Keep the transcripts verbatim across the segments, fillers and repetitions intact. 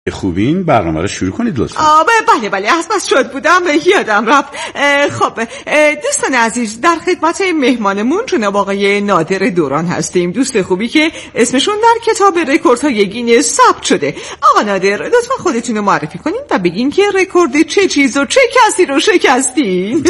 خوبین برنامه رو شروع کنید لطفا. آه بله بله از بس شد بودم یادم رفت. خب دوستان عزیز، در خدمت مهمانمون جناب آقای نادر دوران هستیم، دوست خوبی که اسمشون در کتاب رکوردهای گینس ثبت شده. آقا نادر لطفا خودتون رو معرفی کنین و بگین که رکورد چه چیز و چه کسی رو شکستین.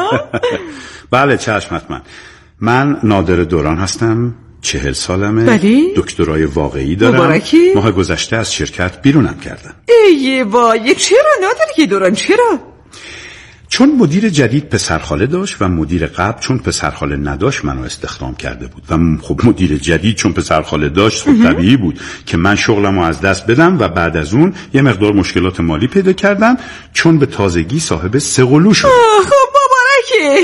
بله چشم حتما. من نادر دوران هستم، چهل سالمه، بلی؟ دکترای واقعی دارم. مبارکی. ماه گذشته از شرکت بیرونم کردم. ای وای، چرا نادر که دوران چرا؟ چون مدیر جدید پسرخاله داشت و مدیر قبل چون پسرخاله نداشت منو استخدام کرده بود و خب مدیر جدید چون پسرخاله داشت خب طبیعی بود که من شغلمو از دست بدم و بعد از اون یه مقدار مشکلات مالی پیدا کردم چون به تازگی صاحب سه قلو شدم. خب مبارکه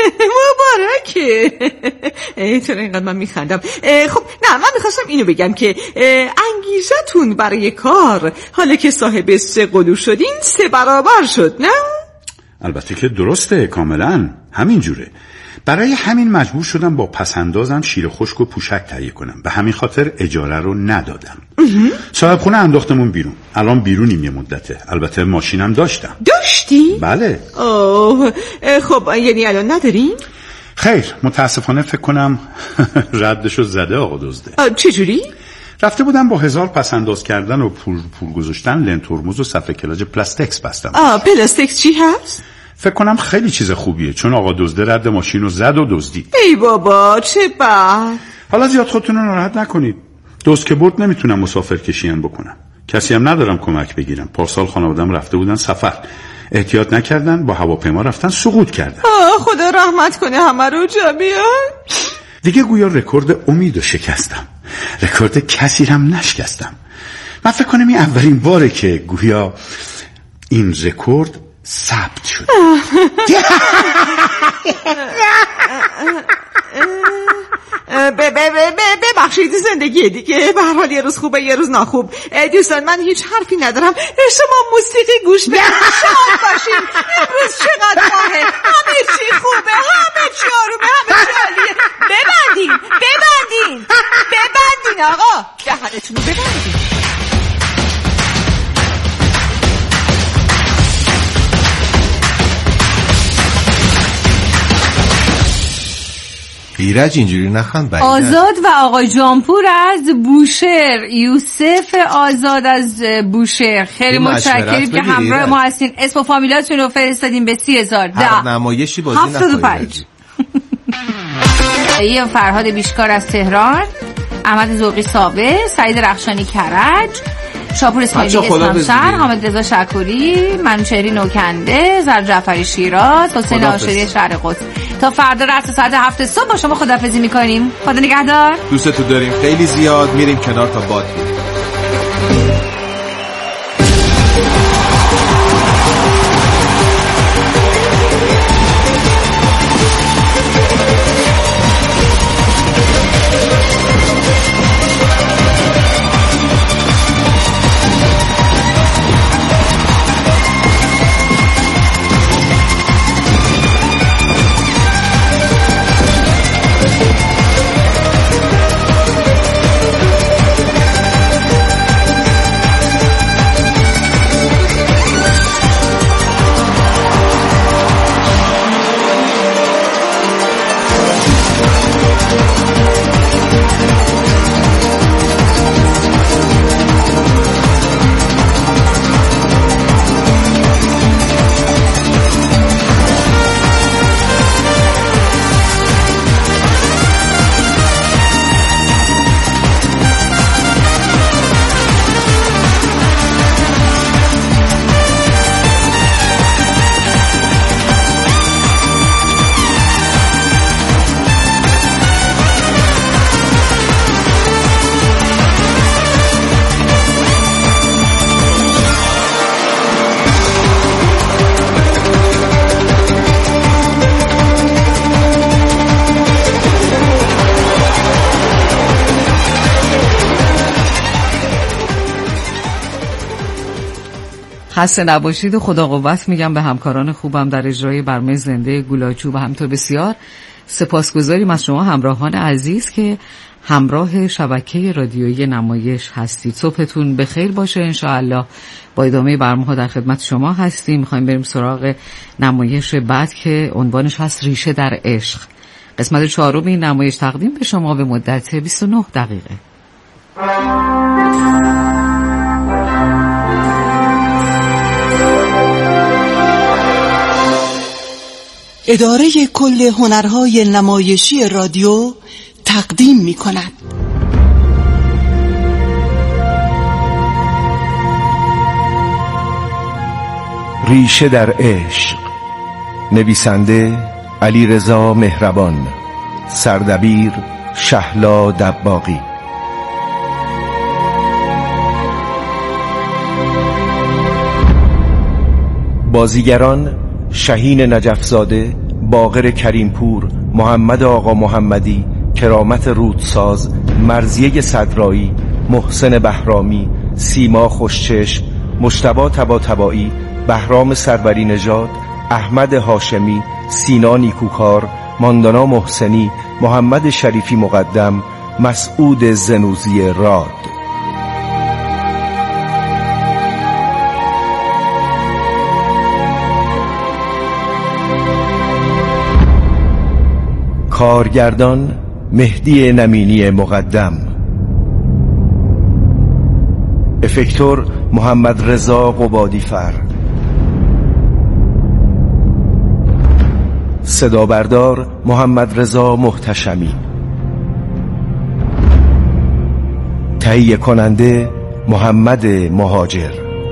مبارکه. ای چرا اینقدر من میخندم؟ خب نه، من میخواستم اینو بگم که انگیزتون برای کار حالا که صاحب سه قلو شدین سه برابر شد، نه؟ البته که درسته، کاملا همینجوره. برای همین مجبور شدم با پسندازم شیر خشک و پوشک تهیه کنم، به همین خاطر اجاره رو ندادم. صاحب خونه انداختمون بیرون، الان بیرونیم یه مدته. البته ماشینم داشتم. داشتی؟ بله. اوه خب یعنی الان نداریم؟ خیر متاسفانه فکر کنم ردشو زده آقا دزده. چجوری؟ رفته بودم با هزار پسنداز کردن و پول پول گذاشتن لنت ترمز و صفحه کلاج پلاستیکس بستم. آه پلاستیکس چی هست؟ فکر کنم خیلی چیز خوبیه چون آقا دزده رد ماشین رو زد و دزدید. ای بابا چه بد. حالا زیاد خودتون رو ناراحت نکنید. دزد که برد نمیتونم مسافر کشی هم بکنم. کسی هم ندارم کمک بگیرم. پارسال خانواده‌ام رفته بودن سفر، احتیاط نکردن، با هواپیما رفتن سقوط کردن. آه خدا رحمت کنه همه رو جمیعا. دیگه گویا رکورد امیدو شکستم، رکورد کسی هم نشکستم. من فکر کنم این اولین باره که گویا این رکورد ثبت شد. ببخشید زندگی دیگه، به هر حال یه روز خوبه یه روز ناخوب. دوستان من هیچ حرفی ندارم، شما موسیقی گوش بدید، شاد باشین. امروز چقدر ماهه، همه چی خوبه، همه چی آرومه، همه چی عالیه. ببندین ببندین ببندین آقا، دهنتون رو ببندین. ایرج اینجوری نخند. آزاد و آقای جانپور از بوشهر، یوسف آزاد از بوشهر، خیلی متشکریم که همراه ما هستین. اسم و فامیلاتون رو فرستادین به سی هزار هر نمایشی بازی نخواهید. یه فرهاد بیشکار از تهران، احمد ذوقی سابه، سعید رخشانی کرج، شاپور اسماعیلی اسلامشهر، حامد رضا شکوری، منوچهری نوکنده، زر جعفری شیراز، حسین آشوری شهر قدس. تا فردا رأس ساعت هفت صبح با شما خداحافظی میکنیم. خدا نگهدار. دوستتو داریم خیلی زیاد، میریم کنار تا باد. خسته نباشید و خدا قوت میگم به همکاران خوبم در اجرای برنامه زنده گولاچو و همطور بسیار سپاسگزاریم از شما همراهان عزیز که همراه شبکه رادیویی نمایش هستید. صبحتون بخیر باشه انشاءالله. با ادامه برنامه‌ها در خدمت شما هستیم. میخوایم بریم سراغ نمایش بعد که عنوانش هست ریشه در عشق. قسمت چهارم این نمایش تقدیم به شما به مدت بیست و نه دقیقه. اداره کل هنرهای نمایشی رادیو تقدیم می کند. ریشه در عشق، نویسنده علیرضا مهربان، سردبیر شهلا دباغی. بازیگران: شهین نجفزاده، باقر کریمپور، محمد آقا محمدی، کرامت رودساز، مرضیه صدرایی، محسن بهرامی، سیما خوشچشم، مجتبی طباطبایی، بهرام سروری نژاد، احمد هاشمی، سینا نیکوکار، ماندانا محسنی، محمد شریفی مقدم، مسعود زنوزی راد. کارگردان: مهدی نمینی مقدم، افکتور: محمد رضا قبادیفر، صدا بردار: محمد رضا محتشمی، تهیه کننده: محمد مهاجر.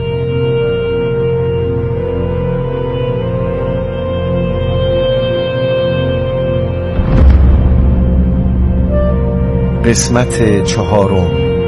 قسمت چهارم.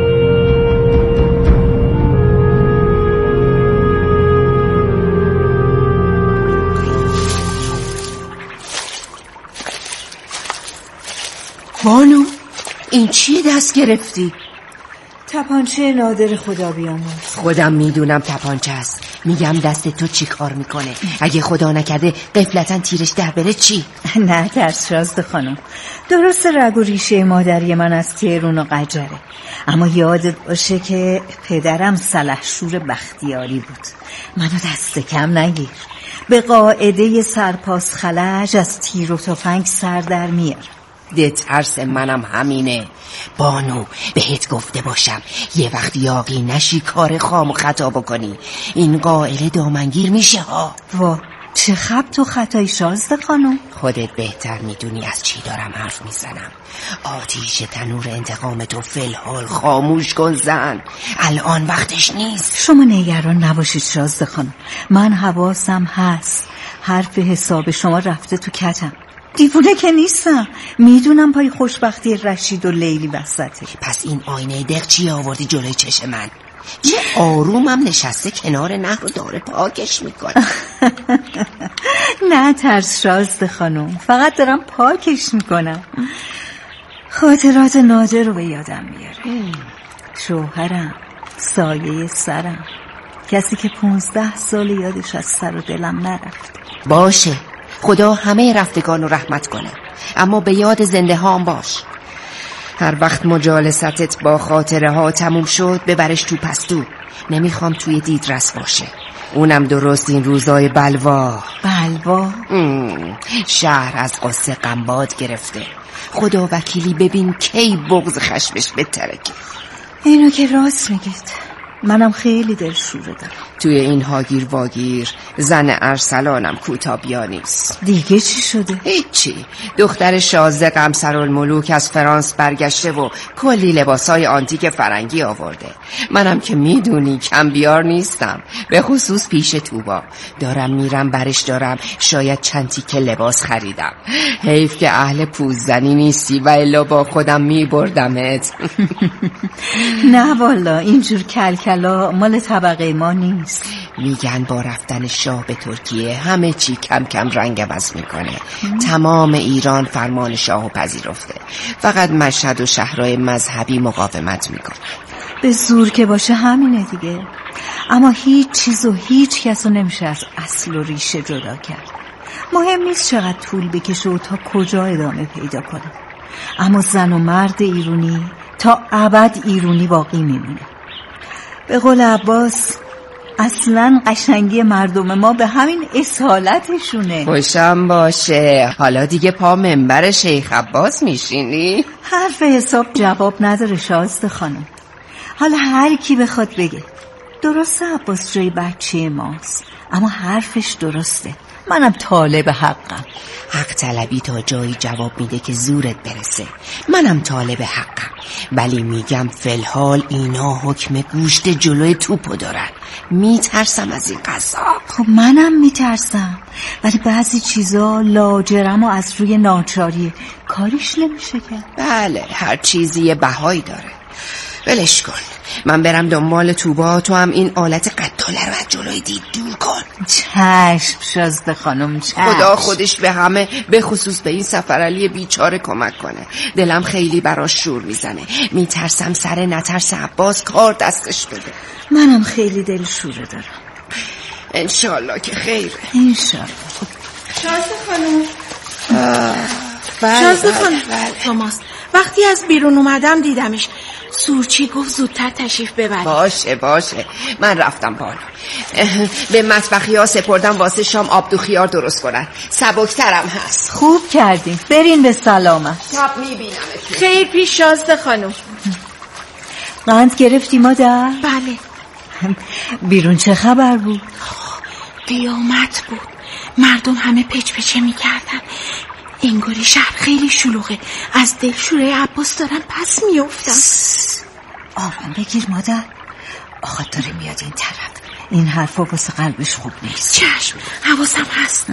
بانو، این چی دست گرفتی؟ تپانچه نادر خدا بیامرز. خودم میدونم تپانچه است. میگم دست تو چی کار میکنه؟ اگه خدا نکرده قفلتاً تیرش در بره چی؟ نه ترس شازده خانم، درست رگ و ریشه مادری من از تهران و قجره، اما یادت باشه که پدرم سلحشور بختیاری بود. منو دست کم نگیر. به قاعده سرپاس خلج از تیر و تفنگ سر در میار. ده ترس منم همینه. بانو، بهت گفته باشم یه وقت یاقی نشی کار خام و خطا بکنی، این قائله دامنگیر میشه ها. وا، چه خبط و خطایی شازده خانم؟ خودت بهتر میدونی از چی دارم حرف میزنم. آتیش تنور انتقام تو فلحال خاموش کن زن، الان وقتش نیست. شما نگران نباشید شازده خانم، من حواسم هست. حرف حساب شما رفته تو کتم. دیوونه که نیستم، میدونم پای خوشبختی رشید و لیلی وسطه. پس این آینه دق چی آوردی جلوی چشم من؟ چه آرومم نشسته کنار نهر و داره پاکش میکنه. نه ترس شازده خانم، فقط دارم پاکش میکنم. خاطرات نادر رو به یادم میاره. شوهرم، سایه سرم، کسی که پونزده سال یادش از سر و دلم نرفت. باشه، خدا همه رفتگان رو رحمت کنه، اما به یاد زنده هام باش. هر وقت مجالستت با خاطره ها تموم شد ببرش تو پستو. نمیخوام توی دیدرس باشه، اونم درست این روزای بلوا. بلوا؟ شهر از قصه غمباد گرفته. خدا وکیلی ببین کی بغض خشمش بترکه. اینو که راست میگید، منم خیلی دلشوره دارم. توی این هاگیر واگیر زن ارسلانم کوتابیا نیست. دیگه چی شده؟ هیچی. دختر شازده قمصرالملوک از فرانس برگشته و کلی لباسای آنتیک فرنگی آورده. منم که میدونی کم بیار نیستم، به خصوص پیش توبا. دارم میرم برش دارم، شاید چند تیکه لباس خریدم. حیف که اهل پوززنی نیستی و الا با خودم میبردمت. نه والا، اینجور کلکلا مال طبقه ما نیست. میگن با رفتن شاه به ترکیه همه چی کم کم رنگ عوض میکنه. تمام ایران فرمان شاهو پذیرفته، فقط مشهد و شهرهای مذهبی مقاومت میکنن. به زور که باشه همینه دیگه. اما هیچ چیز و هیچ کس رو نمیشه از اصل و ریشه جدا کرد. مهم نیست چقدر طول بکشه و تا کجا ادامه پیدا کنه. اما زن و مرد ایرانی تا ابد ایرانی باقی میمونه. به قول عباس اصلا قشنگی مردم ما به همین اصالتشونه. خوشم باشه. حالا دیگه پا منبر شیخ عباس میشینی؟ حرف حساب جواب نداره شازده خانم. حالا هر کی بخواد بگه درسته عباس جای بچه ماست، اما حرفش درسته. منم طالب حقم. حق طلبی تا جایی جواب میده که زورت برسه. منم طالب حقم، ولی میگم فلحال اینا حکم گوشت جلوی توپو دارن. میترسم از این قضا. خب منم میترسم، ولی بعضی چیزا لاجرم و از روی ناچاریه، کاریش نمیشه کرد. بله، هر چیزی یه بهایی داره. ولش کن، من برم دنبال توبا، تو هم این آلت قتاله رو از جلوی دید دور کن. چشم شازده خانم، چشم. خدا خودش به همه، به خصوص به این سفرعلی بیچاره کمک کنه. دلم خیلی براش شور میزنه. میترسم سر نترس عباس کار دستش بده. منم خیلی دل شوره دارم. انشالله که خیره. انشالله. شازده خانم، شازده خانم، توماس وقتی از بیرون اومدم دیدمش. سورچی گفت زودتر تشریف ببرید. باشه باشه، من رفتم بالا. به مطبخی ها سپردم واسه شام آبدو خیار درست کنن. سبکترم هست. خوب کردین، برین به سلامت. تب میبینم. خیر پیش شازده خانم. قند گرفتی مادر؟ بله. بیرون چه خبر بود؟ قیامت بود. مردم همه پچ پچه میکردن. انگاری شهر خیلی شلوغه. از دلشوره عباس دارن پس میافتن. آروم بگیر مادر، آقا داره میاد این طرف. این حرفا واسه قلبش خوب نیست. چشم، حواسم هست.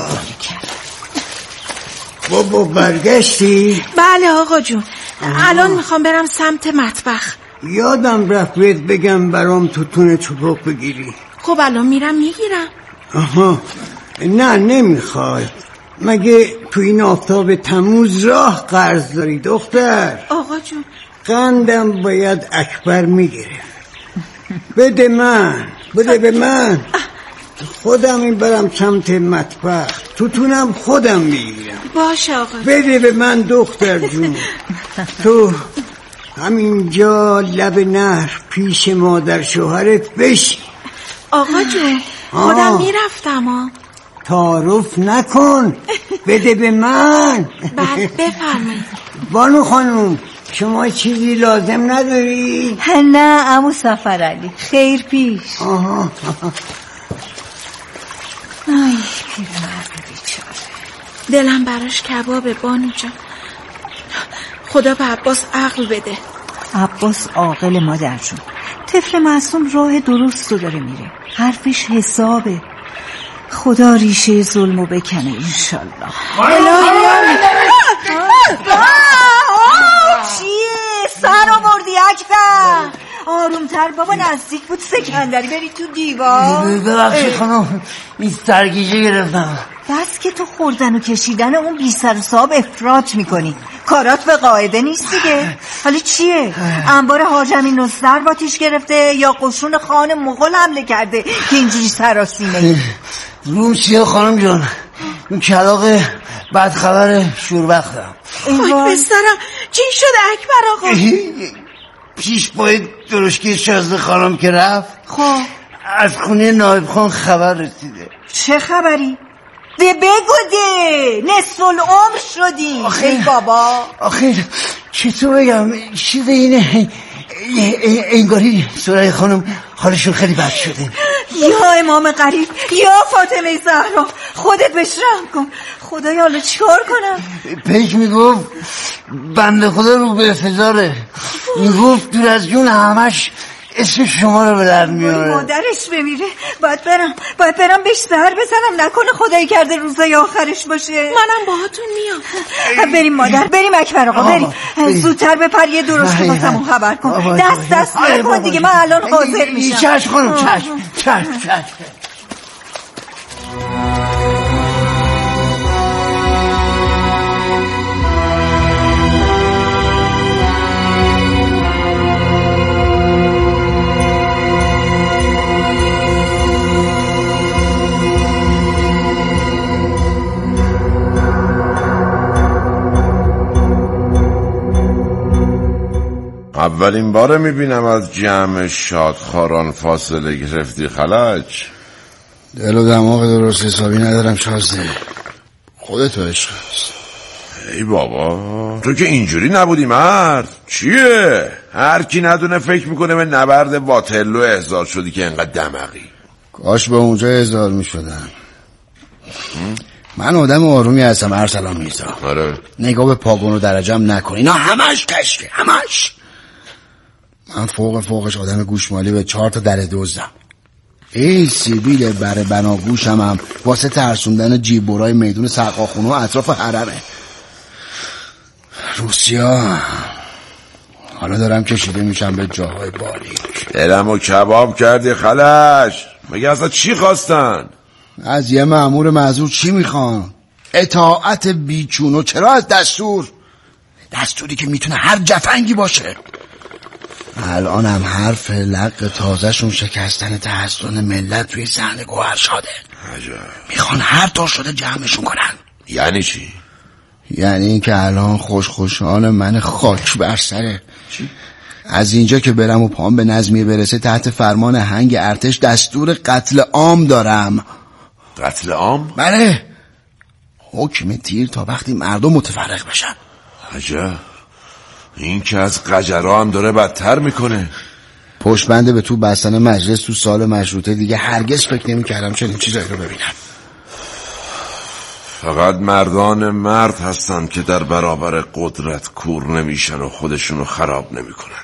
بابا برگشتی؟ بله آقا جون. الان میخوام برم سمت مطبخ. یادم رفت بهت بگم برام توتون چوبک بگیری. خب الان میرم میگیرم. آها، نه نمیخوای. مگه تو این آفتاب تموز راه قرض داری دختر؟ آقا جون قندم باید اکبر میگیره. بده من، بده به من. خودم این برم سمت مطبخ، توتونم خودم میگیرم. باشه آقا. بده به من دختر جون. تو همینجا لب نهر پیش مادر شوهرت بشی. آقا جون خودم میرفتم ها. تعارف نکن، بده به من. بله بفرمایید. بانو خانم شما چیزی لازم نداری؟ نه عمو سفرعلی، خیر پیش. آها. ای پیرمرد بیچاره، دلم براش کبابه بانو جان. خدا به عباس عقل بده. عباس عاقل مادر جون. طفل معصوم راه درست رو داره میره، حرفش حسابه. خدا ریشه ظلمو بکنه انشالله. چیه؟ سر آوردی اکبر؟ آرومتر بابا، نزدیک بود سکندری بری تو دیوار. ببخشید خانم، این سرگیجه گرفتم. بس که تو خوردن و کشیدن اون بی سر و صاحب افراط میکنی، کارات به قاعده نیست دیگه. حالا چیه؟ انبار حاج امین نصر باتیش گرفته یا قشون خان مغول حمله کرده که اینجوری سراسیمه؟ روم چیه خانم جان؟ این کلاغ بعد خبر شوربختم. خاک بسترم، چی شده اکبر آقا؟ پیش باید درشکی شازده خانم که رفت، خب از خونه نایب خان خبر رسیده. چه خبری؟ ده بگو ده، نصف العمر شدی. ای بابا آخه چطور بگم، چیز اینه انگاری سرای خانم حالشون خیلی بد شده. یا امام قریب یا فاطمه زهرا، خودت بهش رحم کن. خدایا حالا چیکار کنم؟ پیک میگفت بنده خدا رو به فزاره، میگفت دور از جون همش اسم شما رو به در میاره. مادرش بمیره، باید برم باید برم بهش زهر بزنم، نکنه خدایی کرده روزای آخرش باشه. منم باهاتون میام. بریم مادر، بریم اکبر آقا، بریم. زودتر بپر یه درست واسمون خبر کن. دست دست نکن دیگه، من الان حاضر میشم. چشم خانم، چشم چشم چشم. اولین باره میبینم از جمع شادخواران فاصله گرفتی خلج. دل و دماغ درست حسابی ندارم شازده، خودتو عشق است. ای بابا تو که اینجوری نبودی مرد. چیه؟ هر کی ندونه فکر میکنه به نبرد واترلو احضار شدی که انقدر دماغی. کاش به اونجا احضار میشدم. من آدم آرومی هستم ارسلان میرزا. آره. نگاه به پاگون و درجم نکن، اینا همش کشکه، همش. من فوق فوقش آدم گوشمالی به چهار تا در دزدم. ای سیبیل بر بناگوشم هم واسه ترسوندن جیبورای میدون سقاخونه و اطراف حرمه. روسیا حالا دارم کشیده میشم به جاهای باریک. دلمو کباب کردی خلج. مگه اصلا چی خواستن؟ از یه مأمور معذور چی میخوان؟ اطاعت بیچونو. چرا از دستور؟ دستوری که میتونه هر جفنگی باشه. الان هم حرف لق تازهشون شکستن تحصن ملت توی صحن گوهرشاده. عجب. میخوان هر طور شده جمعشون کنن. یعنی چی؟ یعنی این که الان خوش خوشان من خاک بر سره. چی؟ از اینجا که برم و پام به نظمیه برسه تحت فرمان هنگ ارتش دستور قتل عام دارم. قتل عام؟ بله، حکم تیر تا وقتی مردم متفرق بشن. عجب. این که از قجرها هم داره بدتر میکنه. پشت بنده به تو بستن مجلس تو سال مشروطه دیگه هرگز فکر نمی کردم چنین چیزایی رو ببینم. فقط مردان مرد هستن که در برابر قدرت کور نمیشن و خودشونو خراب نمیکنن.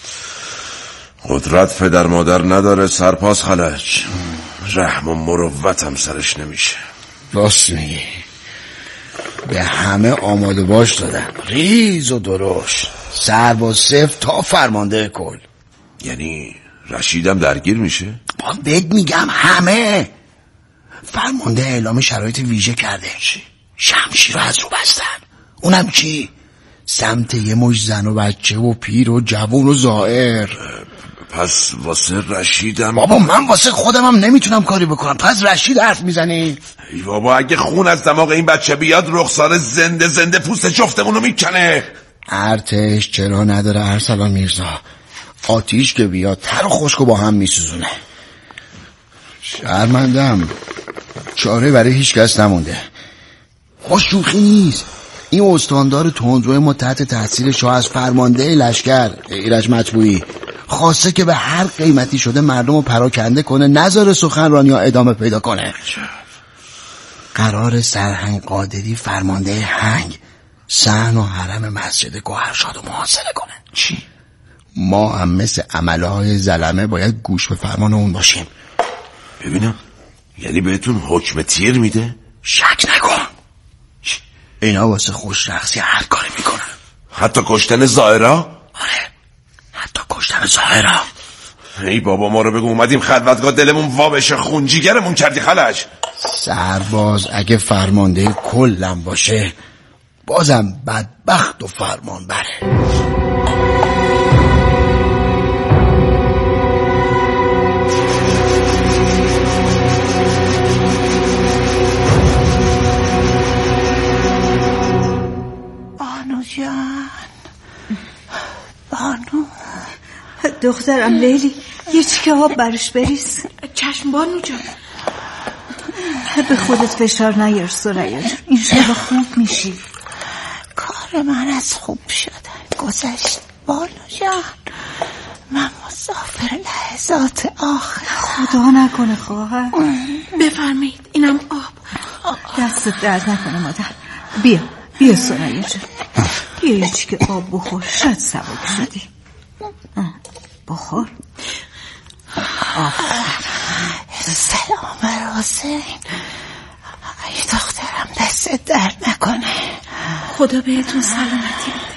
قدرت پدر مادر نداره سرپاس خلج. رحم و مروت هم سرش نمیشه. راست میگی. به همه آماده باش دادن، ریز و درشت، سرباز صفر تا فرمانده کل. یعنی رشیدم درگیر میشه؟ با بهت میگم همه. فرمانده اعلام شرایط ویژه کرده. چی؟ شمشیر رو از رو بستن. اونم کی؟ سمت یه مش زن و بچه و پیر و جوون و زائر. پس واسه رشیدم. بابا من واسه خودم هم نمیتونم کاری بکنم، پس رشید حرف میزنی؟ ای بابا اگه خون از دماغ این بچه بیاد رخسار زنده زنده پوست جفتمونو میکنه. ارتش چرا نداره ارسلان میرزا؟ آتیش که بیاد تر و خشکو با هم میسوزونه. شرمندم، چاره برای هیچ کس نمونده. خوش شوخی نیست. این استاندار تندروی ما تحت تاثیر شاه از فرمانده لشکر ایرج مطبوعی خواسته که به هر قیمتی شده مردم رو پراکنده کنه، نذاره سخنرانی ها ادامه پیدا کنه. قرار سرهنگ قادری فرمانده هنگ صحن و حرم مسجد گوهرشاد رو محاصره کنه. چی؟ ما هم مثل عمله های ظلمه باید گوش به فرمان اون باشیم. ببینم، یعنی بهتون حکم تیر میده؟ شک نکن. اینا واسه خوش رقصی هر کاری میکنن. حتی کشتن زائرا؟ آره، حتی کشتن زائرا. ای بابا ما رو بگو اومدیم خلوتگاه دلمون وا بشه خون جیگرمون کردی خلج. سرباز اگه فرمانده کلم باشه بازم بدبخت و فرمان بره. بانو جان، بانو دخترم لیلی، یه چیکه آب برش بریز. چشم بانو جان. به خودت فشار نیار سریا جان، این شبا خوب میشی. کار من از خوب شدن گذشت بانو جان. من مسافر لحظات آخر. خدا نکنه خواهر. بفرمایید اینم آب. دستت درد نکنه مادر. بیا بیا سریا جان، بیا یه چیکه آب بخور، شاید سبک شدی. بخور. سلام راسین. ای دخترم دستت درد نکنه. خدا بهتون سلامتی بده.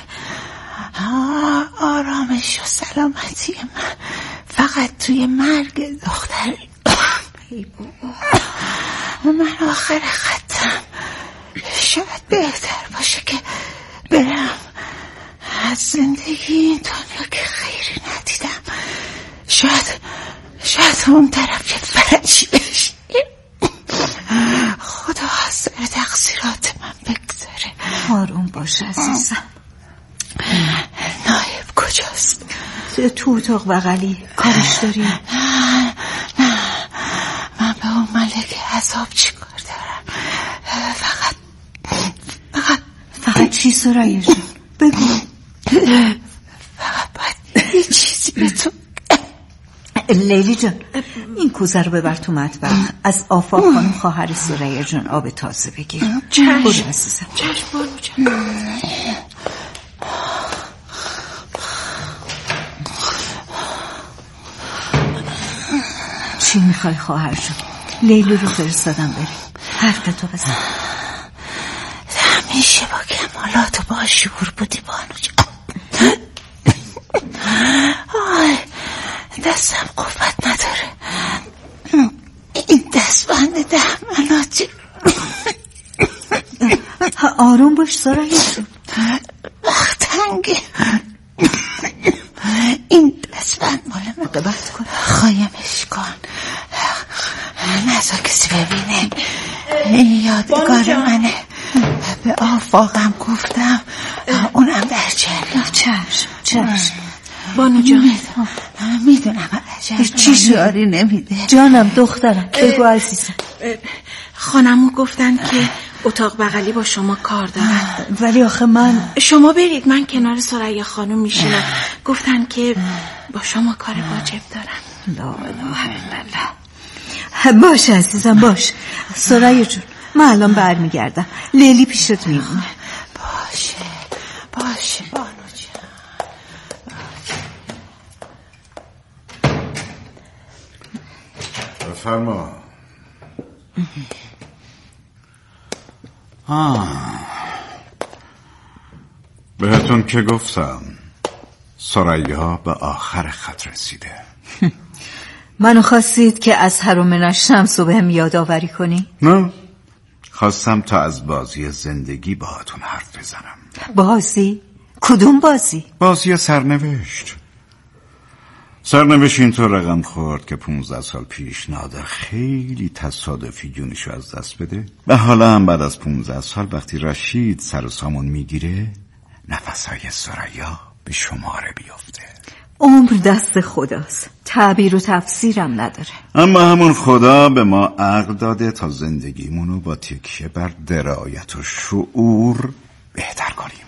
آرامش و سلامتی من فقط توی مرگ دختر. ای بابا من آخر خطم. شاید بهتر باشه که برم از زندگی این دنیا که خیری ندیدم. شاید شاید اون طرف که فرجی بشه. خدا از سر تقصیرات من بگذاره. آروم باش عزیزم. نایب کجاست؟ تو اتاق بغلی کارش داری؟ نه من به اون ملک عذاب چی کار دارم؟ فقط فقط فقط چی سرایه جون؟ بگو. فقط باید یه چیزی به تو. لیلی جان این کوزه رو ببر تو مطبخ، از آفاق خانم خواهر سرایه جان آب تازه بگیر. چشم برو عزیزم. چشم بانو جان. چی میخوای خواهر جان؟ لیلی رو فرستادم بریم حرفتو بزن. همیشه با کمالات و با شعور بودی بانو جان. آی دستم قوت نداره. این دستبند دهمناتی. آروم باش سرایه جان. وقت تنگه. این دستبند مال من. قبط کن. خایمش کن. نزا کسی ببینه. این یادگار منه. به آفاقم گفتم اونم در جلو. چشم چشم. بانو جان میدونم چی شعاری نمیده. جانم دخترم بگو عزیزم. خانمو گفتن که اتاق بغلی با شما کار دارن. ولی آخه من شما برید من کنار سریا خانم میشینم. گفتن که با شما کار واجب دارن. لا اله الا الله. باش عزیزم باش. سریا جون من الان برمیگردم. لیلی پیشت میمونه. باشه باشه بانو جان. بفرما. آه. بهتون که گفتم سریا به آخر خط رسیده. منو خواستید که از هر من الشمس رو بهم یادآوری کنی؟ نه خواستم تا از بازی زندگی باهاتون حرف بزنم. بازی؟ کدوم بازی؟ بازی سرنوشت. سرنوشت اینطور رقم خورد که پونزده سال پیش نادر خیلی تصادفی جونشو از دست بده و حالا هم بعد از پونزده سال وقتی رشید سر و سامون میگیره نفسهای سریا به شماره بیفته. عمر دست خداست، تعبیر و تفسیرم نداره. اما همون خدا به ما عقل داده تا زندگیمونو با تکیه بر درایت و شعور بهتر کنیم.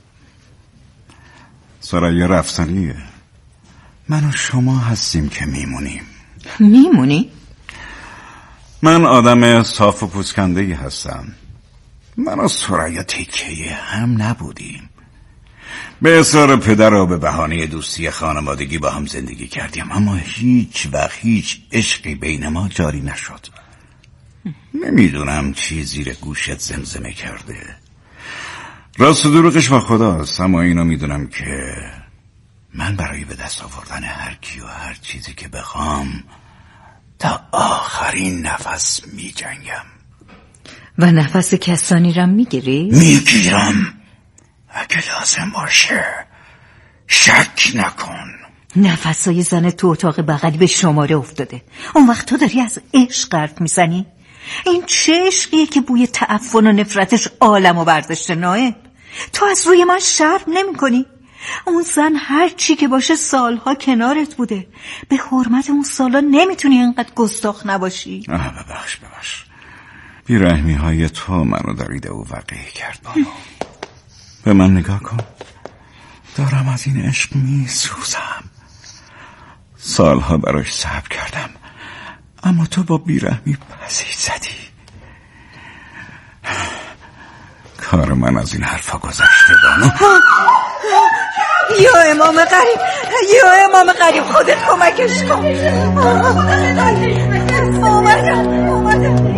سریا رفتنیه، من و شما هستیم که میمونیم. میمونی؟ من آدم صاف و پوسکنده‌ای هستم. من و سریا تکیه هم نبودیم. به اصرار پدر و به بهانه دوستی خانوادگی با هم زندگی کردیم، اما هیچ وقت هیچ عشقی بین ما جاری نشد. نمیدونم چی زیر گوشت زمزمه کرده. راست و دروغش با خداست، اما اینو میدونم که من برای به دست آوردن هر کی و هر چیزی که بخوام تا آخرین نفس می جنگم. و نفس کسانی را میگیری؟ میگیرم اگه لازم باشه، شک نکن. نفسای زن تو اتاق بغلی به شماره افتاده، اون وقت تو داری از عشق حرف میزنی؟ این چه عشقیه که بوی تعفن و نفرتش عالمو برداشته؟ نایب تو از روی من شرم نمی کنی؟ اون زن هر چی که باشه سالها کنارت بوده، به حرمت اون سالا نمیتونی اینقدر گستاخ نباشی. آه ببخش ببخش بیرحمی های تو منو دریده و وقیح کرد. بانو به من نگاه کن، دارم از این عشق میسوزم. سالها براش صبر کردم، اما تو با بیرحمی پسیج زدی. کار من از این حرفا گذشته. بانو یا امام قریب، یا امام قریب خودت کمکش کن. اومدم اومدم.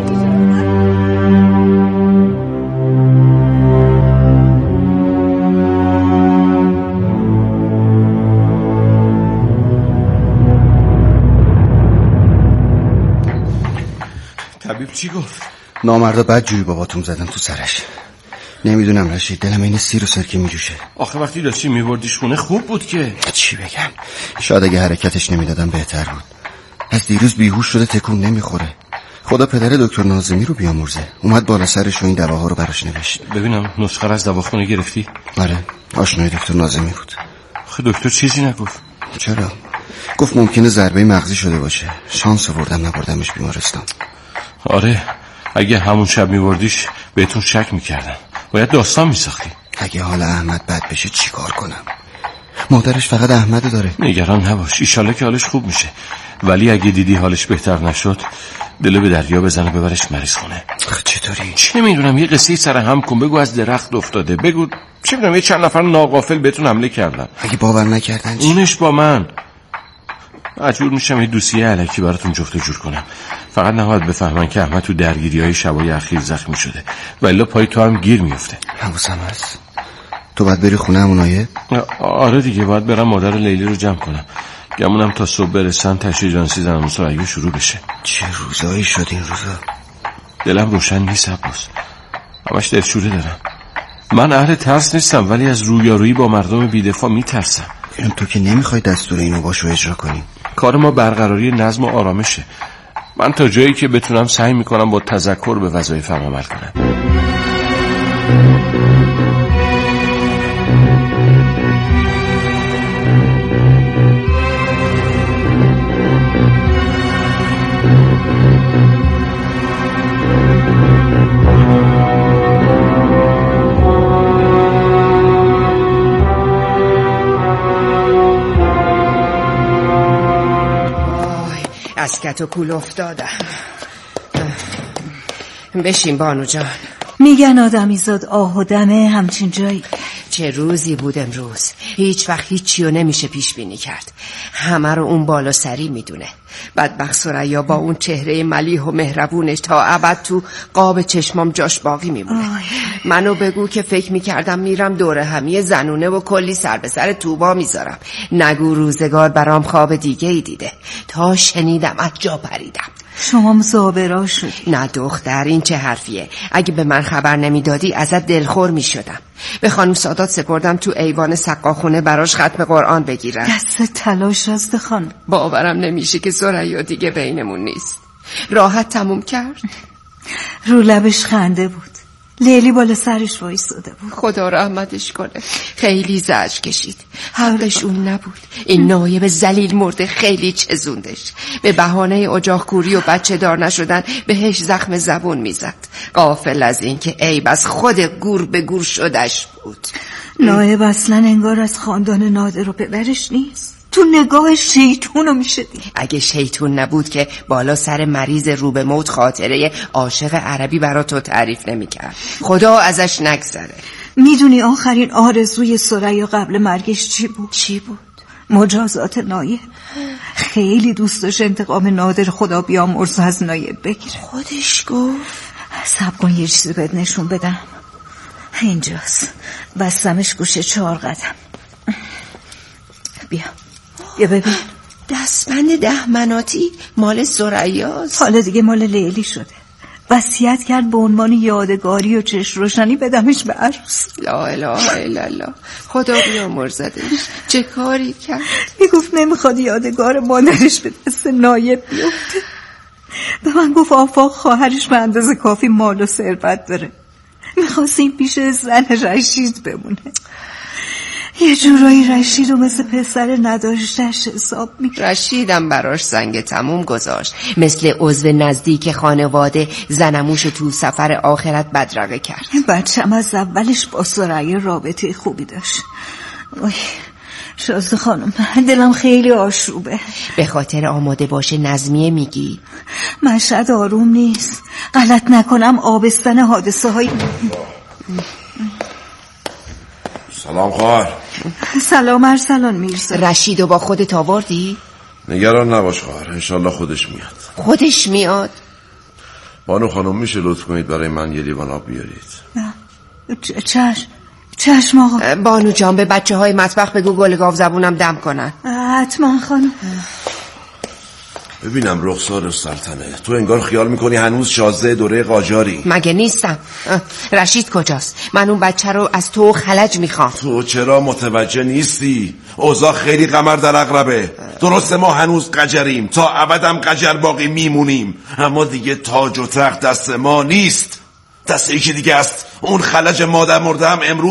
طبیب چی گفت؟ نامردا بد جوری باباتون زدن تو سرش. نمیدونم رشید، دلم این سیر و سرکه میجوشه. آخه وقتی داشتی میبردیش خونه خوب بود که. چی بگم، شاید اگه حرکتش نمیدادم بهتر بود. از دیروز بیهوش شده، تکون نمیخوره. خدا پدر دکتر ناظمی رو بیامرزه، اومد بالا سرش و این دواها رو براش نوشت. ببینم نسخه از دواخونه گرفتی؟ آره، آشنای دکتر ناظمی بود. آخه دکتر چیزی نگفت؟ چرا؟ گفت ممکنه ضربه مغزی شده باشه. شانس آوردم نبردمش بیمارستان. آره اگه همون شب میبردیش بهتون شک میکردم. باید داستان میساختی. اگه حال احمد بد بشه چی کار کنم؟ مادرش فقط احمد داره. نگران نباش، ایشالله که حالش خوب میشه. ولی اگه دیدی حالش بهتر نشد دل به دریا بزنه ببرش مریض خونه. چطوری؟ چه میدونم یه قصه سر هم کن. بگو از درخت افتاده. بگو چه میدونم یه چند نفر ناغافل بهتون حمله کردن. اگه باور نکردن چی؟ اونش با من. مجبور میشم یه دوسیه الکی براتون جفت جور کنم. فقط نباید بفهمن که احمد تو درگیری‌های شبای اخیر زخمی شده و الا پای تو هم گیر میفته. حواسم هست. تو باید بری خونه همون آیه؟ آره دیگه باید برم مادر لیلی رو جمع کنم. گمونم تا صبح برسن تشریح جانسی زنم سرعیو شروع بشه. چه روزایی شد این روزا؟ دلم روشن نیست عباس. همش دلشوره دارم. من اهل ترس نیستم ولی از رویارویی با مردم بی‌دفاع میترسم. این تو که نمیخوای دستور اینو باشو اجرا کنی. کار ما برقراری نظم و آرامشه. من تا جایی که بتونم سعی میکنم با تذکر به وظایفم عمل کنم. از کت و کول افتادم. بشین بانو جان. میگن آدمی زاد آه و دمه همچین جایی. چه روزی بود امروز. هیچ وقت هیچی رو نمیشه پیش بینی کرد. همه رو اون بالا سری میدونه. بدبخت ثریا با اون چهره ملیح و مهربونش تا ابد تو قاب چشمام جاش باقی میمونه. منو بگو که فکر میکردم میرم دوره همی زنونه و کلی سر به سر توبا میذارم. نگو روزگار برام خواب دیگه ای دیده. تا شنیدم از جا پریدم. شما مزابرا شدی؟ نه دختر این چه حرفیه؟ اگه به من خبر نمیدادی ازت دلخور میشدم. به خانم سادات سپردم تو ایوان سقاخونه براش ختم قرآن بگیرن. دست تلاش راست خانم. باورم نمیشه که ثریا دیگه بینمون نیست. راحت تموم کرد. رو لبش خنده بود. لیلی بالا سرش وایساده بود. خدا رحمتش کنه. خیلی زجر کشید. حقش اون نبود. این نایب ذلیل مرده خیلی چزوندش. به بهانه اجاق کوری و بچه دار نشدن بهش زخم زبون میزد. غافل از این که عیب از خود گور به گور شدش بود. نایب اصلا انگار از خاندان نادر و پدرش نیست. تو نگاه شیطونو میشه دید. اگه شیطون نبود که بالا سر مریض رو به موت خاطره عاشق عربی برا تو تعریف نمیکرد. خدا ازش نگذره. میدونی آخرین آرزوی ثریا قبل مرگش چی بود؟ چی بود؟ مجازات نایب. خیلی دوست داشت انتقام نادر خدا بیامرز از نایب بگیره. خودش گفت. صبر کن یه چیزی بهت نشون بدم. اینجاست. بستمش گوشه چهار قدم. بیا بیا ببین. دستبند ده مناطی مال ثریاست. حالا دیگه مال لیلی شده. وصیت کرد به عنوان یادگاری و چشم روشنی بدمش به عروس. لا اله الا الله. خدا بیامرزدش. چه کاری کرد؟ میگفت نمیخواد یادگار مادرش به دست نایب بیفته. به من گفت آفاق خواهرش به اندازه کافی مال و ثروت داره. میخواست این پیش زن رشید بمونه. یه جورایی رشید رو مثل پسر نداشتش حساب میکرد. رشیدم براش زنگ تموم گذاشت. مثل عضو نزدیک خانواده زنموش تو سفر آخرت بدرقه کرد. بچم از اولش با ثریا رابطه خوبی داشت. وای شازده خانم دلم خیلی آشوبه. به خاطر آماده باشه نظمیه میگی؟ مشهد آروم نیست. غلط نکنم آبستن حادثه های. سلام خواهر. سلام ارسلان میرزا. رشیدو با خودت آوردی؟ نگران نباش خواهر، انشالله خودش میاد. خودش میاد؟ بانو خانم میشه لطف کنید برای من یه لیوان آب بیارید؟ نه چشم چشم آقا. بانو جان به بچه های مطبخ بگو گل گاو زبونم دم کنن. حتما خانم. ببینم رخسار سلطنه، تو انگار خیال میکنی هنوز شازده دوره قاجاری. مگه نیستم؟ رشید کجاست؟ من اون بچه رو از تو خلج میخوام. تو چرا متوجه نیستی؟ اوضاع خیلی قمر در عقربه. درسته ما هنوز قجریم، تا ابدم قجر باقی میمونیم، اما دیگه تاج و تخت دست ما نیست، دست یکی دیگه است. اون خلج مادر مرده هم امروز